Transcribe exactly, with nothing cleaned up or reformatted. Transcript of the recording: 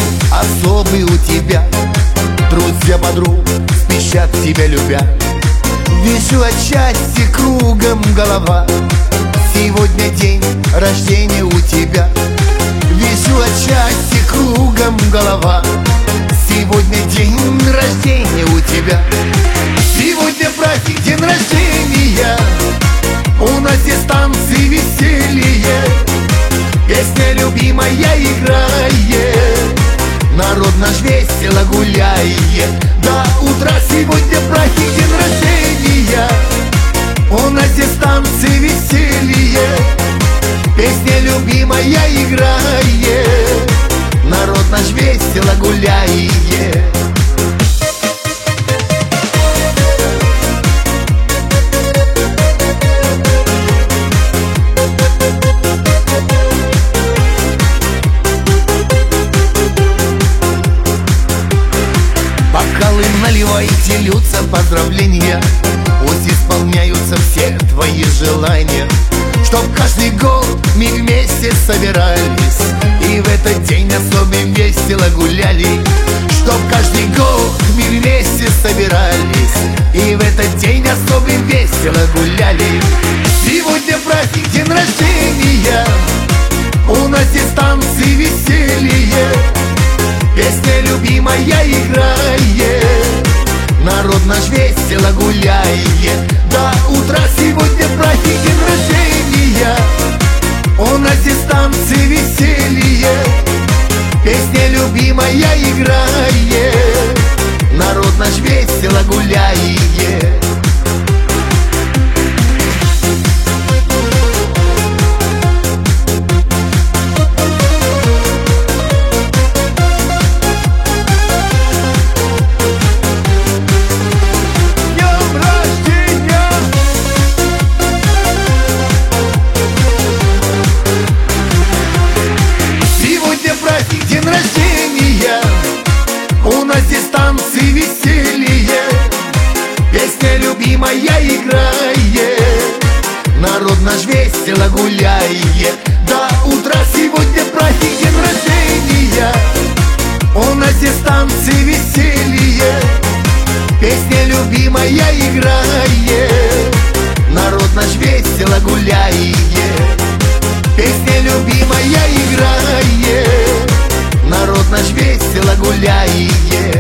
особый у тебя. Друзья подруг спешат тебя любя. Вижу от счастья кругом голова. Сегодня день рождения у тебя. Вижу от счастья кругом голова. Сегодня день рождения у тебя. Сегодня праздник, день рождения. У нас здесь танцы, веселье. Песня любимая играет. Народ наш весело гуляет. До утра сегодня праздник, день рождения. У нас здесь танцы, веселье. Песня любимая играет. Народ наш весело гуляет. Бокалы наливайте, льются поздравления. Пусть исполняются все твои желания. Чтоб каждый год мы вместе собирались и в этот день особенно весело гуляли. Чтоб каждый год мы вместе собирались и в этот день особенно весело гуляли. Сегодня праздник, день рождения. У нас здесь танцы, веселье. Песня любимая играет. Народ наш весело гуляет. До утра сегодня праздник, день рождения. У нас здесь танцы, веселье. Песня любимая играет. Народ наш весело гуляет. День рождения. У нас здесь танцы, веселье. Песня любимая играет. Народ наш весело гуляет. До утра сегодня праздник, день рождения. У нас здесь танцы, веселье. Песня любимая играет. Народ наш весело гуляет. Песня любимая играет. Народ наш весело гуляет.